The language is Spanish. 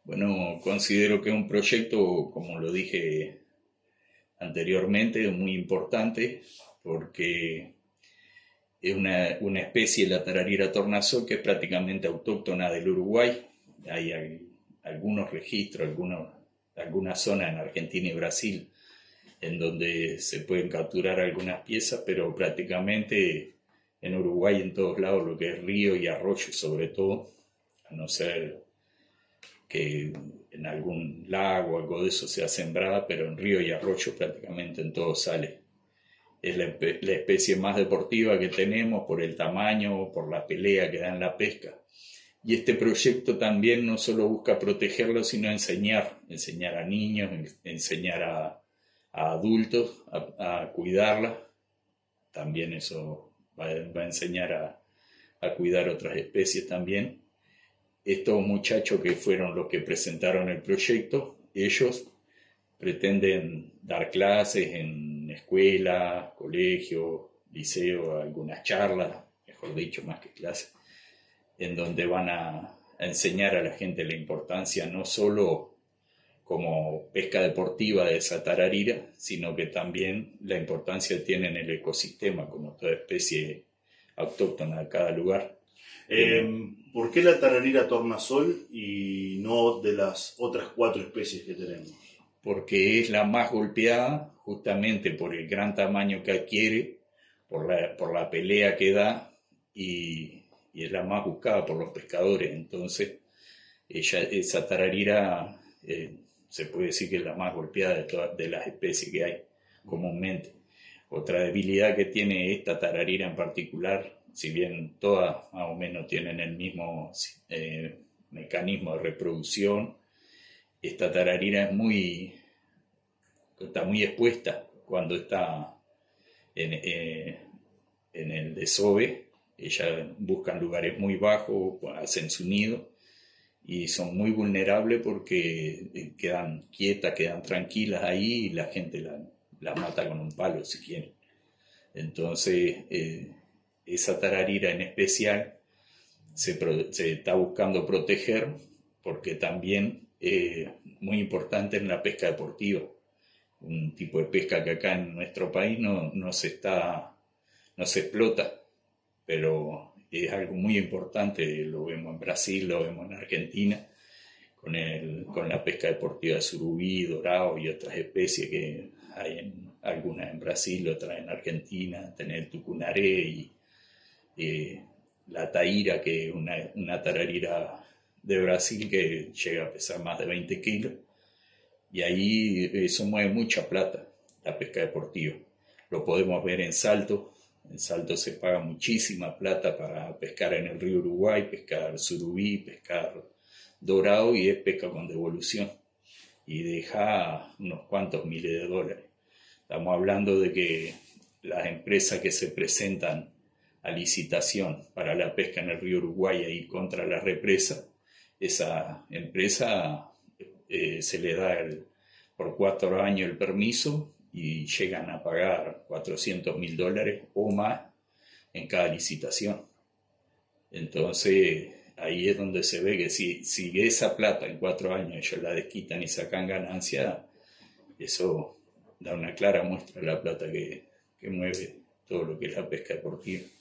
Bueno, considero que es un proyecto, como lo dije anteriormente, muy importante porque es una especie, la tararira tornasol, que es prácticamente autóctona del Uruguay. Hay algunos registros, algunas zonas en Argentina y Brasil en donde se pueden capturar algunas piezas, pero prácticamente en Uruguay en todos lados, lo que es río y arroyo sobre todo, a no ser que en algún lago o algo de eso sea sembrada, pero en río y arroyo prácticamente en todo sale. Es la especie más deportiva que tenemos por el tamaño, por la pelea que da en la pesca. Y este proyecto también no solo busca protegerlo, sino enseñar a niños, enseñar a adultos a cuidarla. También eso va a enseñar a cuidar otras especies también. Estos muchachos que fueron los que presentaron el proyecto, ellos pretenden dar clases en escuelas, colegios, liceos, algunas charlas, mejor dicho, más que clases, en donde van a enseñar a la gente la importancia no solo como pesca deportiva de esa tararira, sino que también la importancia que tiene en el ecosistema, como toda especie autóctona de cada lugar. ¿Por qué la tararira tornasol y no de las otras 4 especies que tenemos? Porque es la más golpeada justamente por el gran tamaño que adquiere, por la pelea que da y es la más buscada por los pescadores. Entonces, esa tararira se puede decir que es la más golpeada de las especies que hay comúnmente. Otra debilidad que tiene esta tararira en particular, si bien todas más o menos tienen el mismo mecanismo de reproducción, esta tararira está muy expuesta cuando está en el desove. Ellas buscan lugares muy bajos, hacen su nido y son muy vulnerables porque quedan quietas, quedan tranquilas ahí y la gente la mata con un palo si quiere. Entonces, esa tararira en especial se está buscando proteger porque también es muy importante en la pesca deportiva, un tipo de pesca que acá en nuestro país no se explota, pero es algo muy importante. Lo vemos en Brasil, lo vemos en Argentina, con la pesca deportiva de surubí, dorado y otras especies que hay algunas en Brasil, otras en Argentina, tener el tucunaré y la taira, que es una tararira de Brasil que llega a pesar más de 20 kilos. Y ahí eso mueve mucha plata, la pesca deportiva. Lo podemos ver en Salto. En Salto se paga muchísima plata para pescar en el río Uruguay, pescar surubí, pescar dorado, y es pesca con devolución. Y deja unos cuantos miles de dólares. Estamos hablando de que las empresas que se presentan a licitación para la pesca en el río Uruguay ahí contra la represa, esa empresa se le da por 4 años el permiso y llegan a pagar $400.000 o más en cada licitación. Entonces ahí es donde se ve que si esa plata en 4 años ellos la desquitan y sacan ganancia, eso da una clara muestra de la plata que mueve todo lo que es la pesca deportiva.